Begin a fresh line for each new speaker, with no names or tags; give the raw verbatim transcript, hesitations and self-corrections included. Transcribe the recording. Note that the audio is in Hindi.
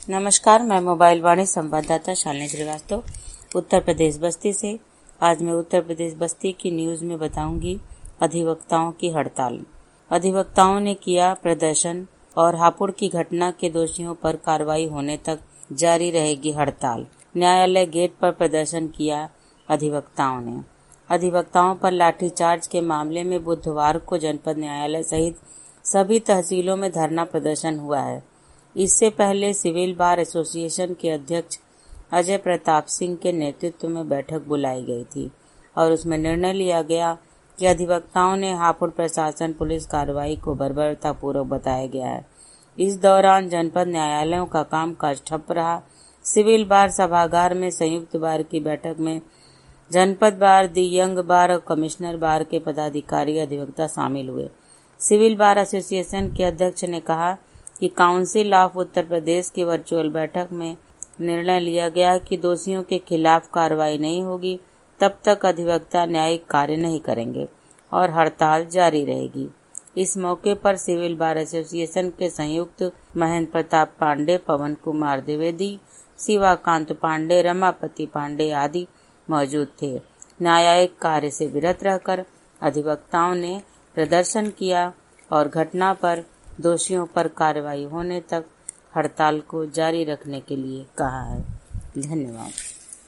नमस्कार, मैं मोबाइल वाणी संवाददाता शालिनी श्रीवास्तव उत्तर प्रदेश बस्ती से। आज मैं उत्तर प्रदेश बस्ती की न्यूज में बताऊंगी अधिवक्ताओं की हड़ताल। अधिवक्ताओं ने किया प्रदर्शन और हापुड़ की घटना के दोषियों पर कार्रवाई होने तक जारी रहेगी हड़ताल। न्यायालय गेट पर प्रदर्शन किया अधिवक्ताओं ने। अधिवक्ताओं पर लाठीचार्ज के मामले में बुधवार को जनपद न्यायालय सहित सभी तहसीलों में धरना प्रदर्शन हुआ है। इससे पहले सिविल बार एसोसिएशन के अध्यक्ष अजय प्रताप सिंह के नेतृत्व में बैठक बुलाई गई थी और उसमें निर्णय लिया गया कि अधिवक्ताओं ने हापुड़ प्रशासन पुलिस कार्रवाई को बर्बरतापूर्वक बताया गया है। इस दौरान जनपद न्यायालयों का कामकाज ठप रहा। सिविल बार सभागार में संयुक्त बार की बैठक में जनपद बार, दी यंग बार और कमिश्नर बार के पदाधिकारी अधिवक्ता शामिल हुए। सिविल बार एसोसिएशन के अध्यक्ष ने कहा कि काउंसिल ऑफ उत्तर प्रदेश की वर्चुअल बैठक में निर्णय लिया गया कि दोषियों के खिलाफ कार्रवाई नहीं होगी तब तक अधिवक्ता न्यायिक कार्य नहीं करेंगे और हड़ताल जारी रहेगी। इस मौके पर सिविल बार एसोसिएशन के संयुक्त महेंद्र प्रताप पांडे, पवन कुमार द्विवेदी, शिवाकांत पांडे, रमापति पांडे आदि मौजूद थे। न्यायिक कार्य से विरत रहकर अधिवक्ताओं ने प्रदर्शन किया और घटना पर दोषियों पर कार्रवाई होने तक हड़ताल को जारी रखने के लिए कहा है। धन्यवाद।